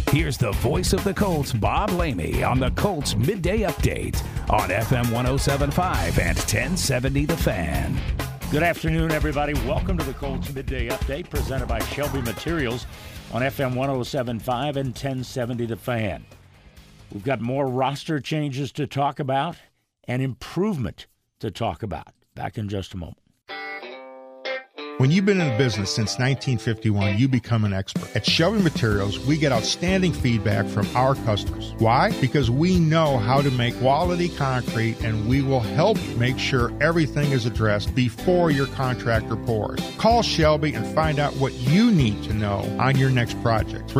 Here's the voice of the Colts, Bob Lamey, on the Colts Midday Update on FM 107.5 and 1070 The Fan. Good afternoon, everybody. Welcome to the Colts Midday Update presented by Shelby Materials on FM 107.5 and 1070 The Fan. We've got more roster changes to talk about and improvement to talk about. Back in just a moment. When you've been in business since 1951, you become an expert. At Shelby Materials, we get outstanding feedback from our customers. Why? Because we know how to make quality concrete, and we will help make sure everything is addressed before your contractor pours. Call Shelby and find out what you need to know on your next project.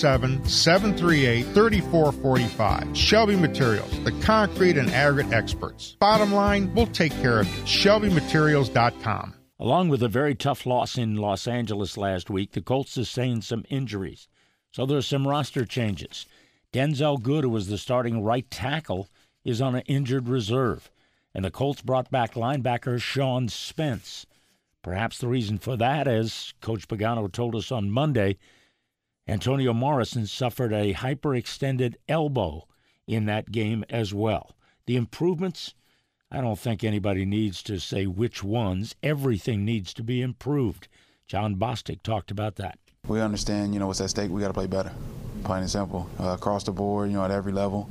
317-738-3445. Shelby Materials, the concrete and aggregate experts. Bottom line, we'll take care of you. ShelbyMaterials.com. Along with a very tough loss in Los Angeles last week, the Colts sustained some injuries. So there's some roster changes. Denzel Good, who was the starting right tackle, is on an injured reserve. And the Colts brought back linebacker Sean Spence. Perhaps the reason for that, as Coach Pagano told us on Monday, Antonio Morrison suffered a hyperextended elbow in that game as well. The improvements, I don't think anybody needs to say which ones. Everything needs to be improved. John Bostic talked about that. We understand, what's at stake. We got to play better, plain and simple, across the board, at every level.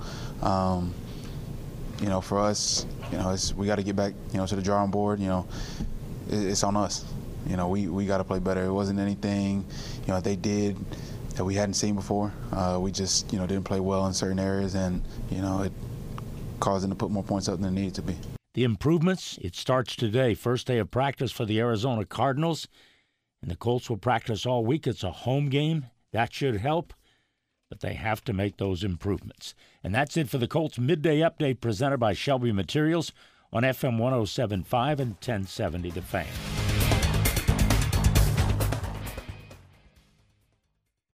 For us, we got to get back, to the drawing board. It's on us. We got to play better. It wasn't anything, they did that we hadn't seen before. We just, didn't play well in certain areas, and, it caused them to put more points up than it needed to be. The improvements, it starts today. First day of practice for the Arizona Cardinals. And the Colts will practice all week. It's a home game. That should help. But they have to make those improvements. And that's it for the Colts Midday Update presented by Shelby Materials on FM 107.5 and 1070 The Fan.